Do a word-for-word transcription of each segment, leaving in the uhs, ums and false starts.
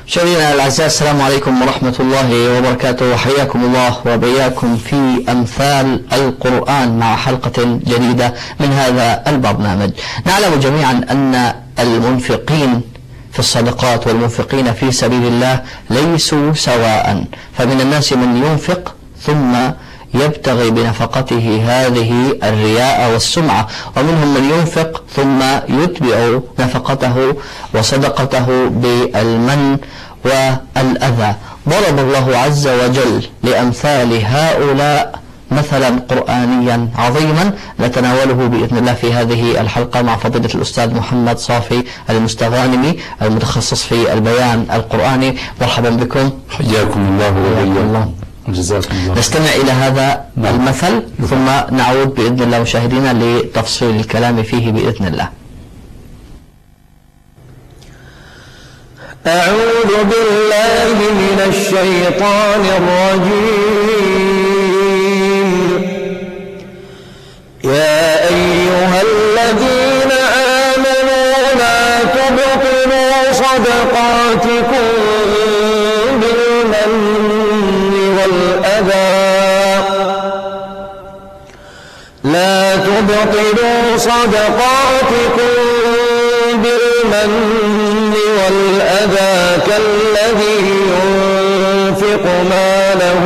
مشاهدينا الأعزاء، السلام عليكم ورحمة الله وبركاته، وحياكم الله وبياكم في أمثال القرآن مع حلقة جديدة من هذا البرنامج. نعلم جميعا أن المنفقين في الصدقات والمنفقين في سبيل الله ليسوا سواء، فمن الناس من ينفق ثم يبتغي بنفقته هذه الرياء والسمعة، ومنهم من ينفق ثم يتبع نفقته وصدقته بالمن والأذى. ضرب الله عز وجل لأمثال هؤلاء مثلا قرآنيا عظيما نتناوله بإذن الله في هذه الحلقة مع فضيلة الأستاذ محمد صافي المستغانمي المتخصص في البيان القرآني. مرحبا بكم. حياكم الله وبياكم. جزاكم الله. نستمع إلى هذا نعم. المثل ثم نعود بإذن الله مشاهدينا لتفصيل الكلام فيه بإذن الله. أعوذ بالله من الشيطان الرجيم. يا أيها الذين آمنوا لا تبطلوا صدقاتكم بالمن والأذى لا تبطلوا صدقاتكم بالمن والأذى كالذي ينفق ماله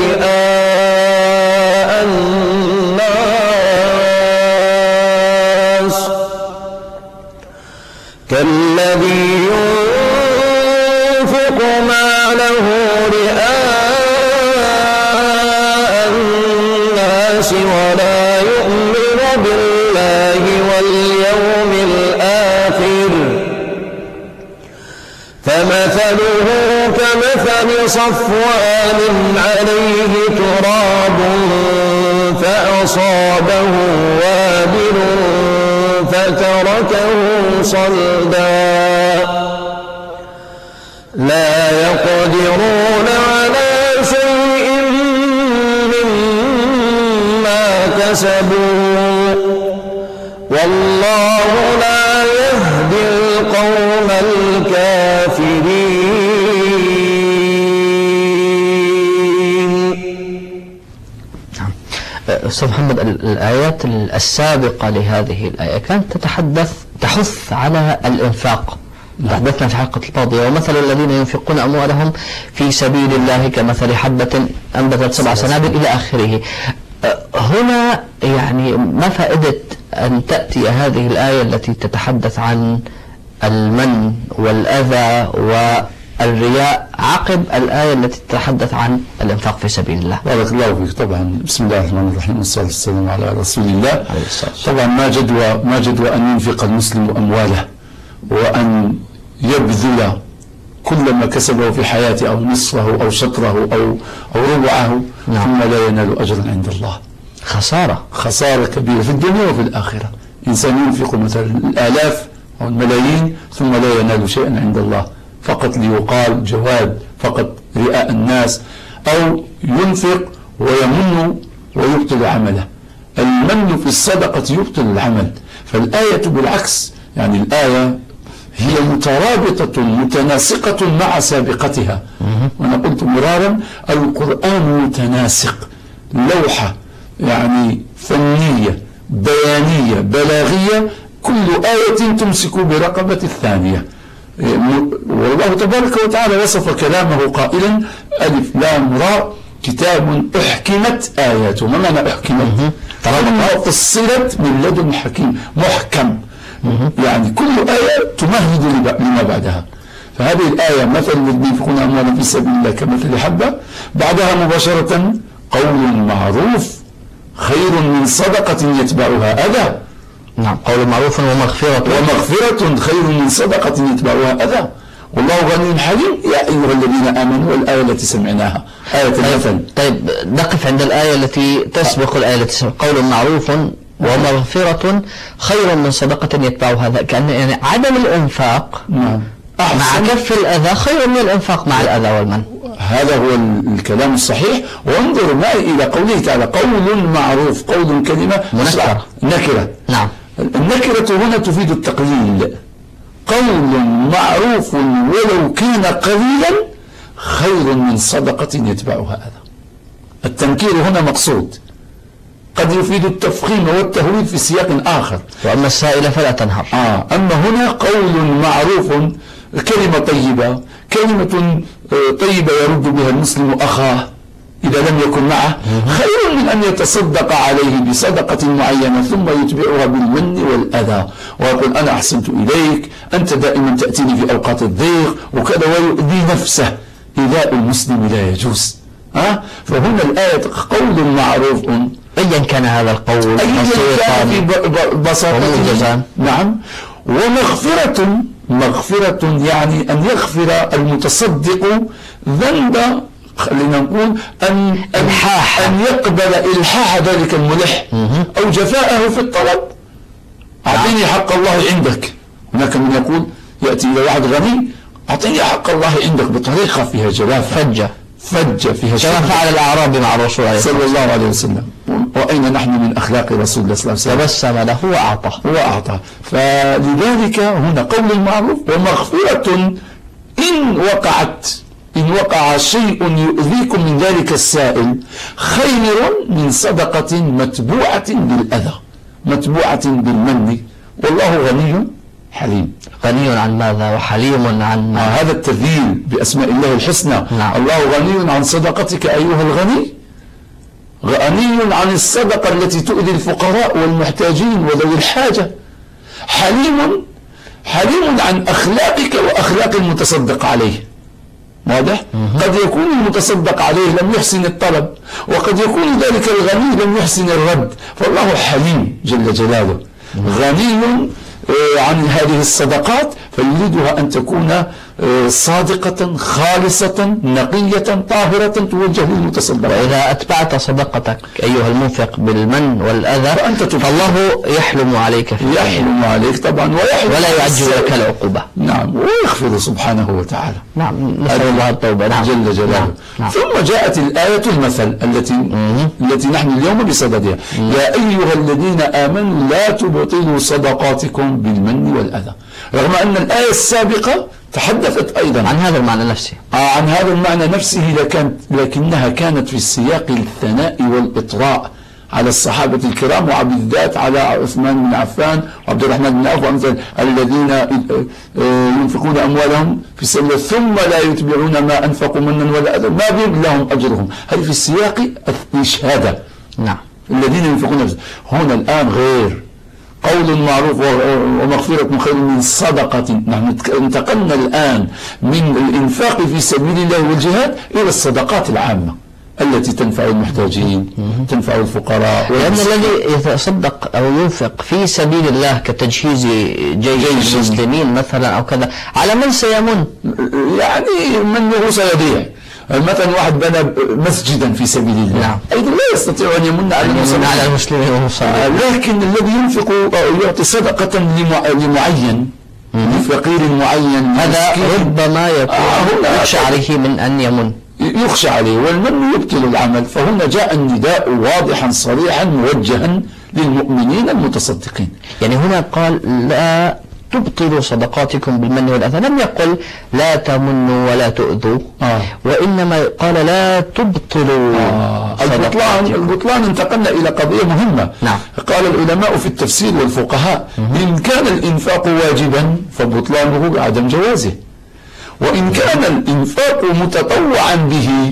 رئاء الناس كالذي ينفق ماله رئاء الناس ولا يؤمن بالله واليوم الآخر فمثله كمثل صفوان عليه تراب فأصابه وابل فتركه صلدا لا يقدرون على شيء مما كسبوا والله لا يهدي القوم الكافرين. أستاذ محمد، الآيات السابقة لهذه الآية كانت تتحدث تحث على الإنفاق. تحدثنا في حلقة الماضية ومثل الذين ينفقون أموالهم في سبيل الله كمثل حبة أنبتت سبع سنابل إلى آخره. هنا يعني ما فائدة أن تأتي هذه الآية التي تتحدث عن المن والأذى والرياء عقب الآية التي تتحدث عن الإنفاق في سبيل الله؟ بارك الله فيك. طبعا بسم الله الرحمن الرحيم والصلاة والسلام على رسول الله. طبعا ما جدوى ما جدوى أن ينفق المسلم أمواله وأن يبذل كل ما كسبه في حياته أو نصفه أو شطره أو أو ربعه نعم. ثم لا ينال أجرا عند الله. خسارة خسارة كبيرة في الدنيا وفي الآخرة. إنسان ينفق مثلا الآلاف أو الملايين ثم لا ينال شيئا عند الله، فقط ليقال جواد، فقط رئاء الناس، أو ينفق ويمن ويبطل عمله. المن في الصدقة يبطل العمل، فالآية بالعكس، يعني الآية هي مترابطة متناسقة مع سابقتها. وأنا قلت مرارا القرآن متناسق، لوحة يعني فنية بيانية بلاغية، كل آية تمسك برقبة الثانية. والله تبارك وتعالى وصف كلامه قائلا ألف لام راء كتاب أحكمت آياته. ما معنى أحكمت؟ فصلت من لدن حكيم محكم، يعني كل آية تمهد لما بعدها. فهذه الآية مثل الذين ينفقون أموالهم في سبيل الله كمثل حبة، بعدها مباشرة قول معروف خير من صدقة يتبعها أذى. نعم، قول معروف ومغفرة ومغفرة خير من صدقة يتبعها أذى والله غني حليم يا أيها الذين آمنوا. والآية التي سمعناها آية المثل. طيب نقف عند الآية التي تسبق الآية التي تسبق قول معروف ومغفرة خير من صدقة يتبعها أذى، كأن يعني عدم الإنفاق نعم مع كف الأذى خير من الإنفاق مع الأذى والمن. هذا هو الكلام الصحيح. وانظر معي إلى قوله تعالى قول معروف، قول كلمة منكرة نكرة. نعم. النكرة هنا تفيد التقليل، قول معروف ولو كان قليلا خير من صدقة يتبعها أذى. التنكير هنا مقصود، قد يفيد التفخيم والتهويل في سياق آخر. وأما السائل فلا تنهر. آه أما هنا قول معروف، كلمة طيبة، كلمة طيبة يرد بها المسلم أخاه إذا لم يكن معه، خير من أن يتصدق عليه بصدقة معينة ثم يتبعها بالمن والأذى ويقول أنا أحسنت إليك، أنت دائما تأتيني في أوقات الضيق وكذا، ويؤذي نفسه. إيذاء المسلم لا يجوز. أه؟ فهنا الآية قول معروف، أيا كان هذا القول بسيطا، نعم، ومغفرة، مغفرة يعني أن يغفر المتصدق ذنب، خلينا نقول أن إلحاح، أن يقبل إلحاح ذلك الملح أو جفاءه في الطلب. أعطيني حق الله عندك. هناك من يقول يأتي إلى واحد غني أعطيني حق الله عندك بطريقة فيها جلافة، فجة فجة فيها كما فعل الأعرابي مع الرسول عليه صلى الله عليه وسلم. وأين نحن من أخلاق رسول الله صلى الله عليه وسلم؟ تبسم له وأعطى وأعطى. فلذلك هنا قول المعروف ومغفرة إن وقعت إن وقع شيء يؤذيكم من ذلك السائل خير من صدقة متبوعة بالأذى، متبوعة بالمن. والله غني حليم. غني عن ماذا وحليم عن آه هذا التذليل بأسماء الله الحسنى. نعم. الله غني عن صدقتك أيها الغني، غني عن الصدقة التي تؤذي الفقراء والمحتاجين وذوي الحاجة، حليم، حليم عن أخلاقك وأخلاق المتصدق عليه. واضح؟ قد يكون المتصدق عليه لم يحسن الطلب، وقد يكون ذلك الغني لم يحسن الرد، فالله حليم جل جلاله غني عن هذه الصدقات، فيريدها أن تكون صادقة خالصة نقية طاهرة توجه للمتصدق. وإذا أتبعت صدقتك أيها المنفق بالمن والأذى فأنت فالله يحلم عليك في يحلم عليك طبعا ويحلم ولا يعجل لك العقوبة. نعم، ويغفر سبحانه وتعالى. نعم، نسأل الله التوبة. نعم. جل جلاله. نعم. نعم. ثم جاءت الآية المثل التي مم. التي نحن اليوم بصددها. مم. يا أيها الذين آمنوا لا تبطلوا صدقاتكم بالمن والأذى. رغم أن الآية السابقة تحدثت أيضا عن هذا المعنى نفسه. آه عن هذا المعنى نفسه، لكن لكنها كانت في سياق الثناء والإطراء على الصحابة الكرام، وبالذات على عثمان بن عفان وعبد الرحمن بن عوف وأمثال الذين ينفقون أموالهم في سبيل الله ثم لا يتبعون ما أنفقوا منا ولا أذى ما بهم لهم أجرهم. هذه في السياق الشهادة. نعم. الذين ينفقون. هنا الآن غير، قول معروف ومغفرة خير من صدقة. نحن انتقلنا الآن من الإنفاق في سبيل الله والجهاد إلى الصدقات العامة التي تنفع المحتاجين، تنفع الفقراء. لأن الذي يتصدق أو ينفق في سبيل الله كتجهيز جيش المسلمين مثلا أو كذا، على من سيمن؟ يعني من له سيضيع. مثلا واحد بنى مسجدا في سبيل الله، نعم. أيضا لا يستطيع أن يمن على المسلمين على المسلمين والمصابين، لكن الذي ينفق أو يعطي صدقة لمعين، لفقير معين، هذا ربما يكون آه يخشى عليه من أن يمن، يخشى عليه، والمن يبطل العمل. فهنا جاء النداء واضحا صريحا موجها للمؤمنين المتصدقين. يعني هنا قال لا تبطلوا صدقاتكم بالمن والأذى، لم يقل لا تمنوا ولا تؤذوا، آه. وإنما قال لا تبطلوا آه. البطلان. البطلان انتقلنا إلى قضية مهمة. نعم. قال العلماء في التفسير والفقهاء إن كان الإنفاق واجبا فبطلانه بعدم جوازه، وإن كان الإنفاق متطوعا به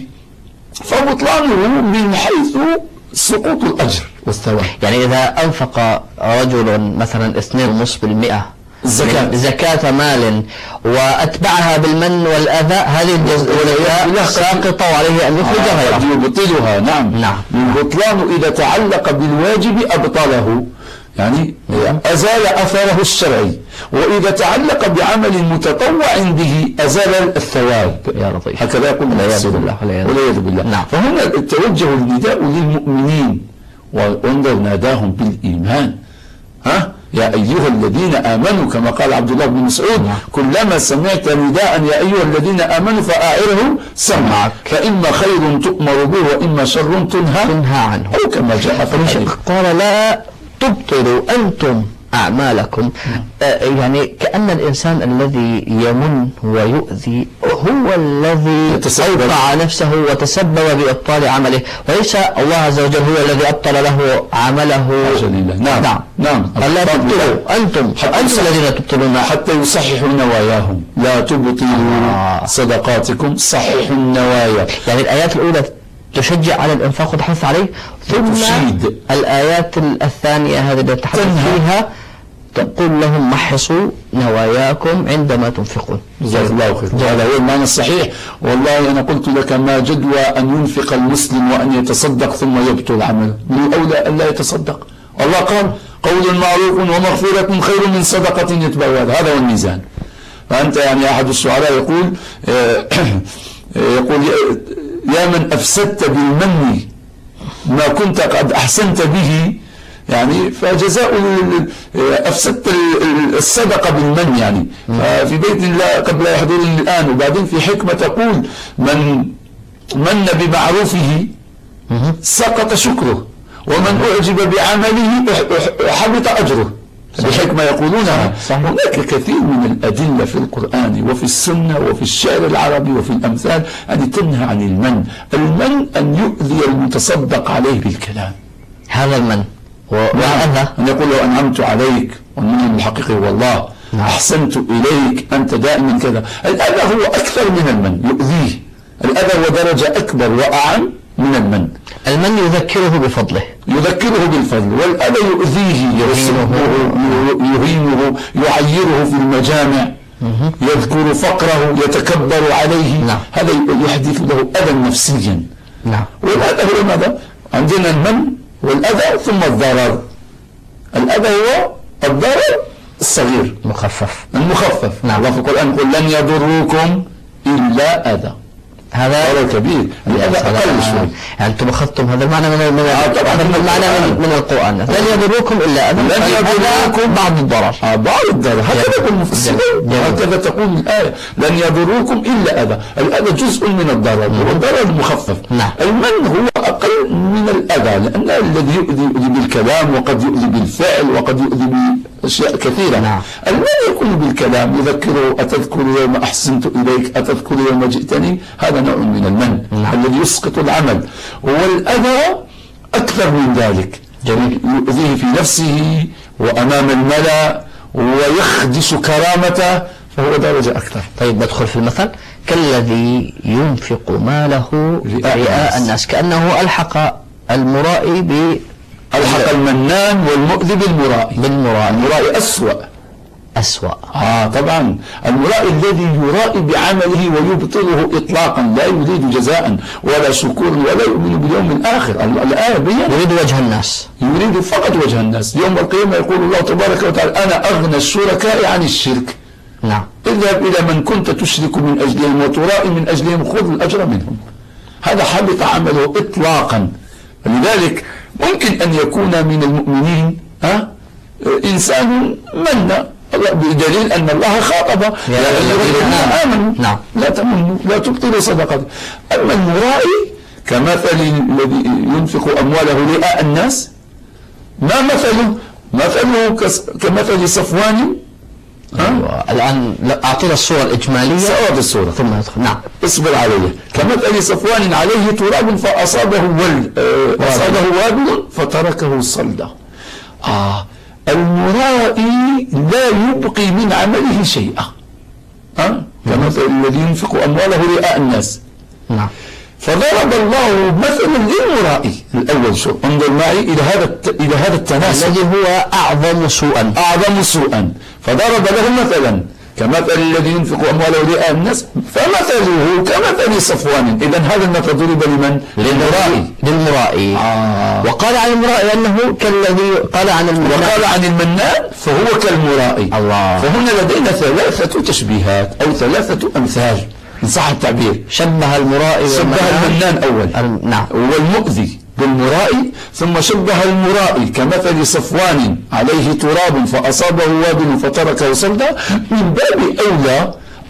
فبطلانه من حيث سقوط الأجر والثواب. يعني إذا أنفق رجل مثلا اثنين ونصف بالمئة زكاة زكاة مال وأتبعها بالمن والأذى، هذه الجزئية ساقطة عليه أن يخرج غيرها. آه يبطلها. نعم. نعم. البطلان إذا تعلق بالواجب أبطله، يعني أزال أثره الشرعي، وإذا تعلق بعمل متطوع به أزال الثواب. يا لطيف. هكذا يقول والعياذ بالله. والعياذ بالله. نعم. فهنا توجه النداء للمؤمنين وانظر ناداهم بالإيمان. ها يا أيها الذين آمنوا كما قال عبد الله بن مسعود. نعم. كلما سمعت نداء يا أيها الذين آمنوا فأعره سمعك، فإما خير تؤمر به وإما شر تنهى تنهى عنه، أو كما جاء في الحديث. قال لا تبطلوا أنتم أعمالكم. آه يعني كأن الإنسان الذي يمن ويؤذي هو الذي أوقع نفسه وتسبب بإبطال عمله، وليس الله عز وجل هو الذي أبطل له عمله. نعم نعم, نعم. لا تبطلوا أنتم أنتم الذين تبطلون، حتى يصححوا نواياهم. لا تبطلوا آه. صدقاتكم، صححوا النوايا. يعني الآيات الأولى تشجع على الإنفاق وتحث عليه، ثم تشيد. الآيات الثانية هذه التي تحدث فيها تقول لهم محصوا نواياكم عندما تنفقون. جزاك الله خير. هذا هو المعنى الصحيح. والله أنا قلت لك ما جدوى أن ينفق المسلم وأن يتصدق ثم يبطل عمله، من الأولى أن لا يتصدق. الله قال قول معروف ومغفرة خير من صدقة يتبعها، هذا هو الميزان. فأنت يعني أحد الشعراء يقول يقول يا من أفسدت بالمن ما كنت قد أحسنت به، يعني فجزاء أفسدت الصدقة بالمن. يعني في بيت الله قبل يحضرني الآن، وبعدين في حكمة تقول من من بمعروفه سقط شكره، ومن أعجب بعمله حبط أجره. بحكمة يقولونها. هناك كثير من الأدلة في القرآن وفي السنة وفي الشعر العربي وفي الأمثال أن تنهى عن المن. المن أن يؤذي المتصدق عليه بالكلام، هذا المن. وهذا أن يقول له أنعمت عليك، والمن الحقيقي هو الله. نعم. أحسنت إليك، أنت دائما كذا. الأذى هو أكثر من المن، يؤذيه. الأذى هو درجة أكبر وأعم من المن. المن يذكره بفضله، يذكره بالفضل، والأذى يؤذيه، يرسمه، يهينه، يعيره في المجامع، يذكر فقره، يتكبر عليه. نعم. هذا يحدث له أذى نفسيا. نعم. والأذى هو ماذا؟ عندنا المن والأذى ثم الضرر. الأذى هو الضرر الصغير مخفف المخفف. نعم. الله في القرآن يقول لن يضروكم إلا أذى، هذا كبير. الأذى أقل شوي. يعني أنتم أخذتم هذا المعنى من من المعنى من, من القرآن. لن يضروكم إلا أذى، لن يضروكم بعض الضرر. آه بعض الضرر. هكذا يقول المفسرين، هكذا تقول الآية لن يضروكم إلا أذى. الأذى جزء من الضرر، والضرر المخفف. نعم. المن هو أقل من الأذى، لأن الذي يؤذي يؤذي بالكلام، وقد يؤذي بالفعل، وقد يؤذي بأشياء كثيرة. نعم. المن يكون بالكلام، يذكره أتذكر يوم أحسنت إليك، أتذكر يوم جئتني. هذا نوع من المن. نعم. الذي يسقط العمل. والأذى أكثر من ذلك. جميل. يؤذيه في نفسه وأمام الملأ ويخدش كرامته، فهو درجة أكثر. طيب ندخل في المثل. كالذي ينفق ماله رئاء الناس، كأنه ألحق المرائي ب ألحق المنان والمؤذي بالمرائي. بالمرائي. المرائي أسوأ أسوأ. آه طبعا. المرائي الذي يرائي بعمله ويبطله إطلاقا، لا يريد جزاء ولا شكور ولا يؤمن باليوم الآخر. الآية بيّن يريد وجه الناس، يريد فقط وجه الناس. يوم القيامة يقول الله تبارك وتعالى أنا أغنى الشركاء عن الشرك. نعم. اذهب إلى من كنت تشرك من أجلهم وترائي من أجلهم، خذ الأجر منهم. هذا حبط عمله إطلاقا. لذلك ممكن أن يكون من المؤمنين ها إنسان من بدليل أن الله خاطب يا الذين آمنوا نعم. لا تمنوا لا تبطلوا صدقات. أما المرائي كمثل الذي ينفق أمواله رئاء الناس، ما مثله؟ مثله كمثل صفوان. أيوة. الآن أعطينا الصورة الإجمالية. سأعطي الصورة ثم ندخل. نعم. اصبر عليه. كمثل صفوان عليه تراب فأصابه ول آه أصابه وابل فتركه صلدا. آه المرائي لا يبقي من عمله شيئا. آه كمثل الذي ينفق أمواله رئاء الناس. نعم. فضرب الله مثلا للمرائي الأول. شو انظر معي إلى هذا إلى هذا التناسب الذي هو أعظم سوءا. أعظم سوءا. فضرب له مثلا كمثل الذي ينفق أمواله رئاء الناس فمثله كمثل صفوان. إذن هذا المثل ضرب لمن؟ للمرائي. للمرائي. آه. وقال عن المرائي أنه كالذي قال عن المنان. وقال عن المنان فهو كالمرائي. الله. فهنا لدينا ثلاثة تشبيهات أو ثلاثة أمثال إن صح التعبير. شبه المرائي شبه المنان أول. نعم. والمؤذي بالمرائي، ثم شبه المرائي كمثل صفوان عليه تراب فأصابه وابل فتركه صلدا. من باب أولى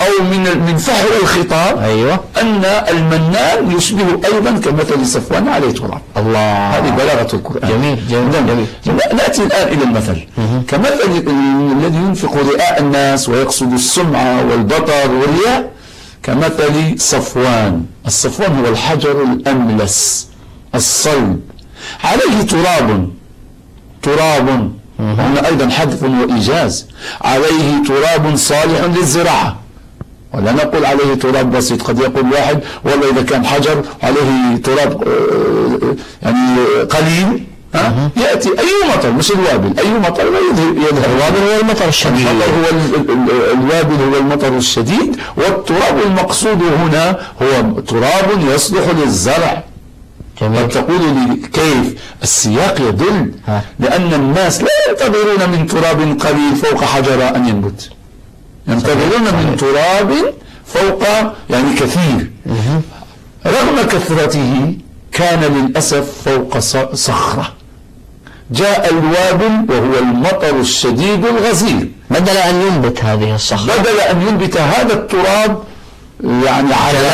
أو من من فحر الخطاب أيوة. أن المنان يشبه أيضا كمثل صفوان عليه تراب. الله، هذه بلاغة القرآن. جميل جميل, جميل. جميل. نأتي الآن إلى المثل. كمثل الذي ينفق رئاء الناس ويقصد السمعة والبطر والرياء، كمثل صفوان. الصفوان هو الحجر الأملس الصلب عليه تراب، تراب هنا أيضا حذف وإيجاز، عليه تراب صالح للزراعة. ولا نقول عليه تراب بسيط، قد يقول واحد والله إذا كان حجر عليه تراب يعني قليل، ها؟ يأتي أي مطر، مش الوابل، أي مطر لا يذهب. الوابل هو المطر الشديد، المطر هو الوابل هو المطر الشديد، والتراب المقصود هنا هو تراب يصلح للزرع. قد تقول لي كيف؟ السياق يدل، لأن الناس لا ينتظرون من تراب قليل فوق حجرة أن ينبت، ينتظرون من تراب فوق يعني كثير. رغم كثرته كان للأسف فوق صخرة. جاء الوابل وهو المطر الشديد الغزير، بدل أن ينبت هذه الصخرة، بدل أن ينبت هذا التراب يعني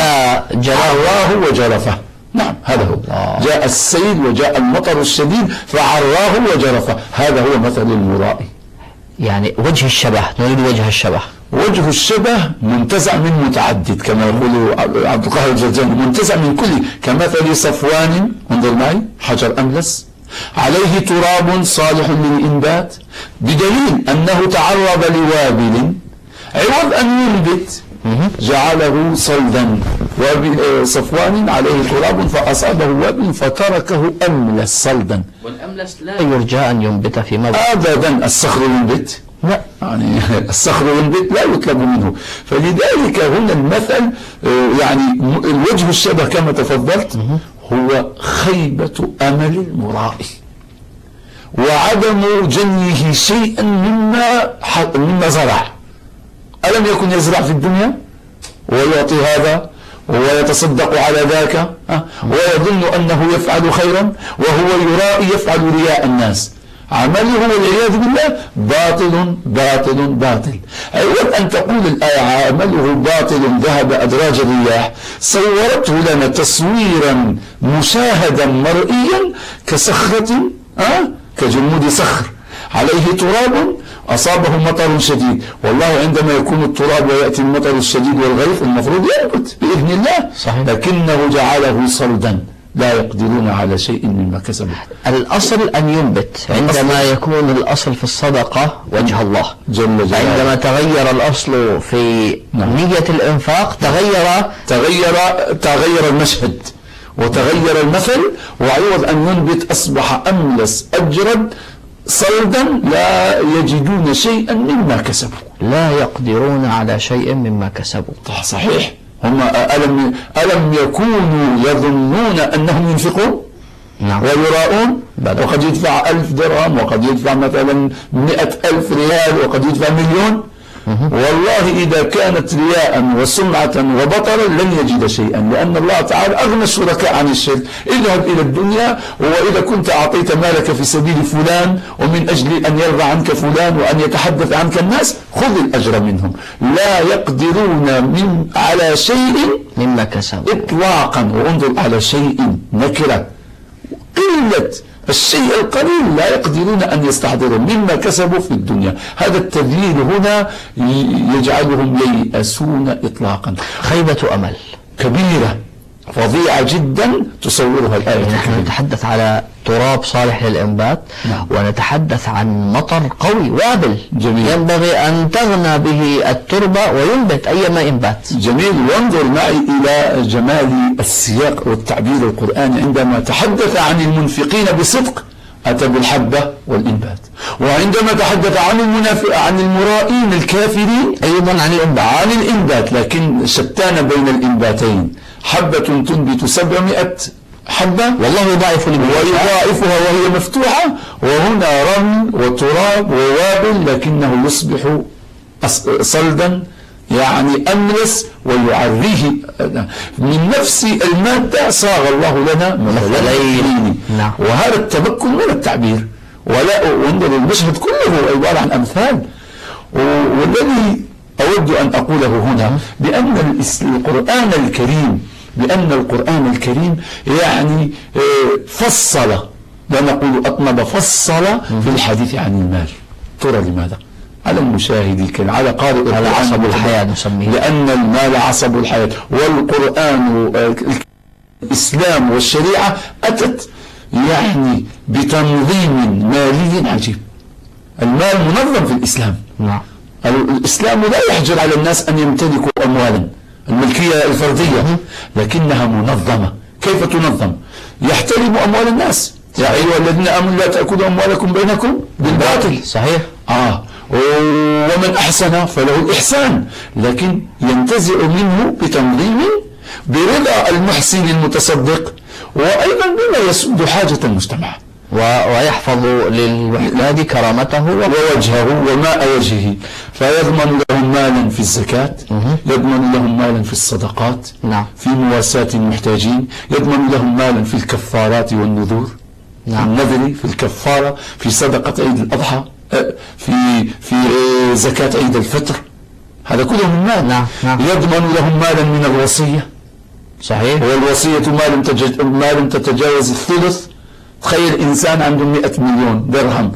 عراه وجرفه. نعم هذا هو. جاء السيل وجاء المطر الشديد فعراه وجرفه. هذا هو مثل المرائي. يعني وجه الشبه، نريد وجه الشبه. وجه الشبه منتزع من متعدد كما يقول عبد القاهر الجرجاني، منتزع من كل. كمثل صفوان، انظر معي، حجر أملس عليه تراب صالح للإنبات، بدليل أنه تعرض لوابل عوض أن ينبت جعله صلدا. صفوان عليه تراب فأصابه وابل فتركه أملس صلدا. والأملس لا يرجى أن ينبت في موضع أبدا. الصخر ينبت؟ لا، يعني الصخر ينبت لا يطلب منه. فلذلك هنا المثل يعني الوجه الشبه كما تفضلت هو خيبة أمل المرائي وعدم جنيه شيئا مما مما زرع. ألم يكن يزرع في الدنيا ويعطي هذا ويتصدق على ذاك ويظن أنه يفعل خيرا وهو يرائي يفعل رياء الناس؟ عمله والعياذ بالله باطل باطل باطل. عوض أن تقول الآية عمله باطل ذهب أدراج الرياح، صورته لنا تصويرا مشاهدا مرئيا كصخرة أه؟ كجمود صخر عليه تراب أصابه مطر شديد. والله عندما يكون التراب ويأتي المطر الشديد والغيث المفروض ينبت بإذن الله. صحيح. لكنه جعله صلدا، لا يقدرون على شيء مما كسبوا. الأصل أن ينبت عندما يكون الأصل في الصدقة وجه الله جل جلاله. عندما تغير الأصل في نعم. نية الإنفاق تغير تغير تغير المشهد وتغير المثل، وعوض أن ينبت أصبح أملس أجرد صلدا لا يجدون شيئا مما كسبوا، لا يقدرون على شيء مما كسبوا. صحيح. هم ألم ألم يكونوا يظنون أنهم ينفقون نعم. ويراؤون، وقد يدفع ألف درهم وقد يدفع مثلا مئة ألف ريال وقد يدفع مليون. والله إذا كانت رياء وسمعة وبطرا لن يجد شيئا، لأن الله تعالى أغنى الشركاء عن الشرك. اذهب إلى الدنيا وإذا كنت أعطيت مالك في سبيل فلان ومن أجل أن يرضى عنك فلان وأن يتحدث عنك الناس خذ الأجر منهم. لا يقدرون من على شيء مما كسبوا إطلاقا. وانظر على شيء نكرة، قلة الشيء القليل لا يقدرون أن يستحضروا مما كسبوا في الدنيا. هذا التدليل هنا يجعلهم ييأسون إطلاقا. خيبة أمل كبيرة فظيعة جدا تصورها الآية. نحن نتحدث على تراب صالح للإنبات نعم. ونتحدث عن مطر قوي وابل جميل. ينبغي أن تغنى به التربة وينبت أيما إنبات. جميل. وانظر معي إلى جمال السياق والتعبير القرآني عندما تحدث عن المنفقين بصدق أتى بالحبة والإنبات، وعندما تحدث عن المنافق عن المرائين الكافرين أيضا عن الإنبات عن الإنبات. لكن شتان بين الإنباتين، حبة تنبت سبعمائة حبة والله يضاعف ويضاعفها وهي مفتوحة، وهنا رمل وتراب ووابل لكنه يصبح صلدا يعني أملس ويعريه من نفس المادة. صاغ الله لنا مثلين نعم. وهذا التمكن من التعبير. ولا وانظر المشهد كله عبارة عن أمثال. والذي أود أود أن أقوله هنا بأن القرآن الكريم بأن القرآن الكريم يعني فصل، لا نقول أطنب، فصل في الحديث عن المال. ترى لماذا؟ على المشاهد الكريم، على قارئ القرآن، عصب الحياة نسميه، لأن المال عصب الحياة. والقرآن الإسلام والشريعة أتت يعني بتنظيم مالي عجيب. المال منظم في الإسلام. نعم. الإسلام لا يحجر على الناس أن يمتلكوا أموالا، الملكية الفردية، لكنها منظمة. كيف تنظم؟ يحترم أموال الناس. يا أيها الذين آمنوا لا تأكلوا أموالكم بينكم بالباطل. صحيح. آه ومن أحسن فله الإحسان، لكن ينتزع منه بتنظيم برضا المحسن المتصدق، وأيضا بما يسد حاجة المجتمع ويحفظ للمحتاج كرامته ووجهه وماء وجهه. فيضمن لهم مالا في الزكاة، يضمن لهم مالا في الصدقات، نعم. في مواساة المحتاجين، يضمن لهم مالا في الكفارات والنذور، نعم. في النذر، في الكفارة، في صدقة عيد الأضحى، في في زكاة عيد الفطر، هذا كله من مال. نعم. نعم. يضمن لهم مالا من الوصية. صحيح. والوصية ما لم تجد ما لم تتجاوز الثلث. تخيل إنسان عنده مئة مليون درهم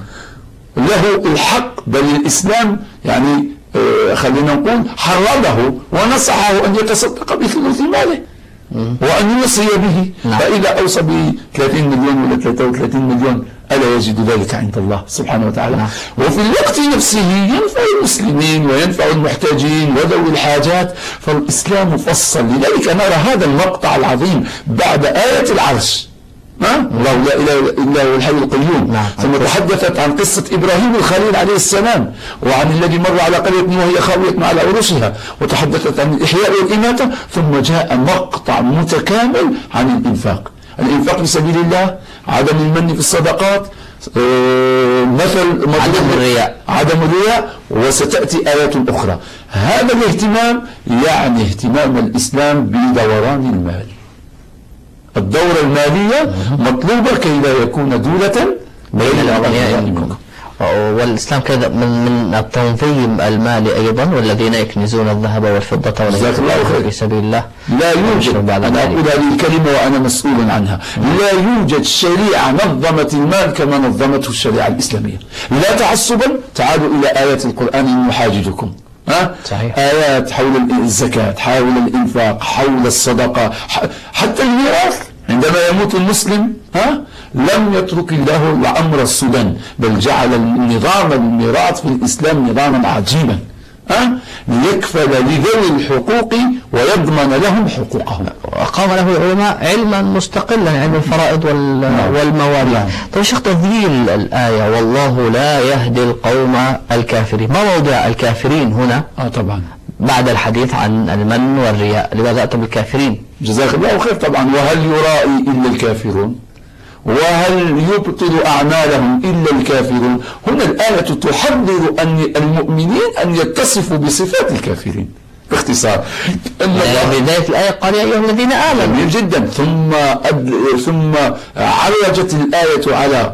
له الحق، بل الإسلام يعني آه خلينا نقول حرضه ونصحه أن يتصدق بثلث ماله وأن يوصي به. نعم. فإذا أوصى ب ثلاثين مليون ولا ثلاثة وثلاثين مليون ألا يجد ذلك عند الله سبحانه وتعالى. نعم. وفي الوقت نفسه ينفع المسلمين وينفع المحتاجين وذوي الحاجات. فالإسلام فصل. لذلك نرى هذا المقطع العظيم بعد آية العرش، الله لا إله إلا هو الحي القيوم. نعم. ثم تحدثت عن قصة إبراهيم الخليل عليه السلام، وعن الذي مر على قرية وهي خاوية على عروشها، وتحدثت عن الإحياء والإماتة، ثم جاء مقطع متكامل عن الإنفاق. الإنفاق في سبيل الله، عدم المن في الصدقات، مثل عدم الرياء عدم الرياء وستأتي آيات أخرى. هذا الاهتمام يعني اهتمام الإسلام بدوران المال. الدورة المالية مطلوبة كي لا يكون دولة بين الأغنياء منكم. والإسلام كذا من من التنظيم المالي أيضا، والذين يكنزون الذهب والفضة ولا ينفقون في سبيل الله. لا يوجد، أنا أقول هذه الكلمة وأنا مسؤول عنها، لا يوجد شريعة نظمت المال كما نظمته الشريعة الإسلامية. لا تعصبا، تعالوا إلى آيات القرآن نحاججكم. ها؟ صحيح. آيات حول الزكاة، حول الإنفاق، حول الصدقة، حتى الميراث. عندما يموت المسلم ها لم يترك الله الأمر السدى، بل جعل النظام الميراث في الإسلام نظاما عجيبا ها ليكفل لذوي الحقوق ويضمن لهم حقوقهم. أقام له العلماء علما مستقلا، علم الفرائض وال... نعم. والمواريث. نعم. طيب شيخ، تذييل الآية والله لا يهدي القوم الكافرين، ما موضع الكافرين هنا؟ آه طبعا بعد الحديث عن المن والرياء، لماذا أتى بالكافرين؟ جزاك الله خير. طبعا وهل يرائي إلا الكافرون، وهل يبطل أعمالهم إلا الكافرون. هنا الآية تحذر أن المؤمنين أن يتصفوا بصفات الكافرين باختصار. في بداية الآية قال يا أيها الذين آمنوا. جميل جدا. ثم أد... ثم عرجت الآية على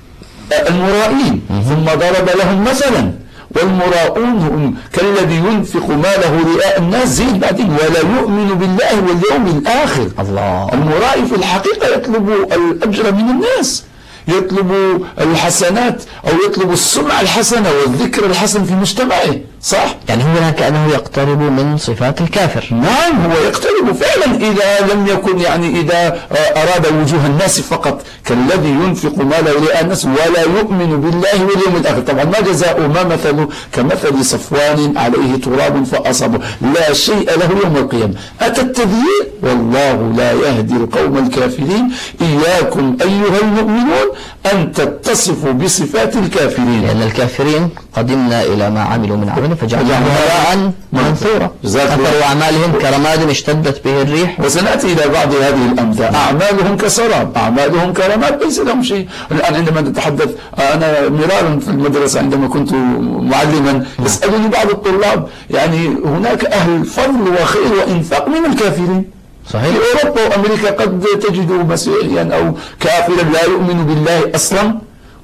المرائين، ثم ضرب لهم مثلا، والمراؤون هم كالذي ينفق ماله رئاء الناس، زيد بعدين ولا يؤمن بالله واليوم الآخر. الله. المرائي في الحقيقة يطلب الأجر من الناس، يطلب الحسنات أو يطلب السمعة الحسنة والذكر الحسن في مجتمعه، صح؟ يعني هو كأنه يقترب من صفات الكافر. نعم، هو يقترب فعلا إذا لم يكن يعني إذا أراد وجوه الناس فقط، كالذي ينفق ماله رئاء الناس ولا يؤمن بالله واليوم الآخر. طبعا ما جزاء ما مثله كمثل صفوان عليه تراب فأصابه، لا شيء له يوم القيامة. أتى التذيير والله لا يهدي القوم الكافرين. إياكم أيها المؤمنون أن تتصفوا بصفات الكافرين، لأن الكافرين قدمنا إلى ما عملوا من عمل فجعلناه هباء منثورا. أثر أعمالهم كرماد اشتدت به الريح. وسنأتي إلى بعض هذه الأمثال. أعمالهم كسراب، أعمالهم كرماد، ليس لهم شيء. الآن عندما نتحدث أنا مرارا في المدرسة عندما كنت معلما يسألني بعض الطلاب يعني هناك أهل فضل وخير وإنفاق من الكافرين. صحيح. في أوروبا وأمريكا قد تجد مسيحيا أو كافرا لا يؤمن بالله أصلا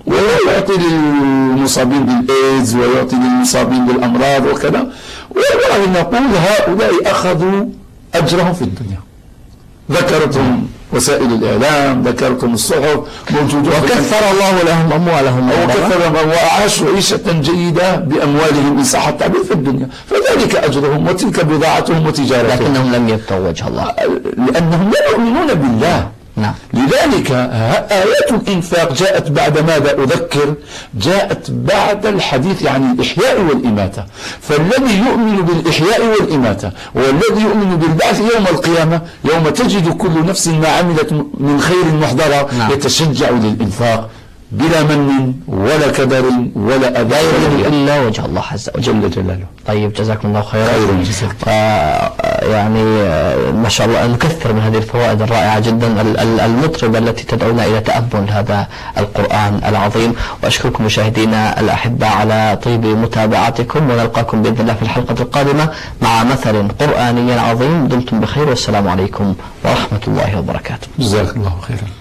ويعطي للمصابين بالإيدز ويعطي للمصابين بالأمراض وكذا. والله نقول هؤلاء أخذوا أجرهم في الدنيا. ذكرتهم وسائل الإعلام، ذكرتهم الصحف، موجودة، وكثر الله لهم أموالهم وكثر وعاشوا عيشة جيدة بأموالهم إن صح التعبير في الدنيا، فذلك أجرهم وتلك بضاعتهم وتجارتهم. لكنهم لم يبتغوا وجه الله لأنهم لا يؤمنون بالله. نعم. لذلك آيات الإنفاق جاءت بعد ماذا أذكر؟ جاءت بعد الحديث عن الإحياء والإماتة. فالذي يؤمن بالإحياء والإماتة والذي يؤمن بالبعث يوم القيامة، يوم تجد كل نفس ما عملت من خير محضرة، نعم. يتشجع للإنفاق بلا من ولا كدر ولا أذى، لا يريد إلا وجه الله عز وجل جل جلاله. طيب جزاكم الله خيرا. خيرا جزاك. آه يعني آه ما شاء الله نكثر من هذه الفوائد الرائعة جدا المطربة التي تدعونا إلى تأمل هذا القرآن العظيم. وأشكركم مشاهدينا الأحباء على طيب متابعتكم، ونلقاكم بإذن الله في الحلقة القادمة مع مثل قرآني عظيم. دمتم بخير والسلام عليكم ورحمة الله وبركاته. جزاك الله خيرا.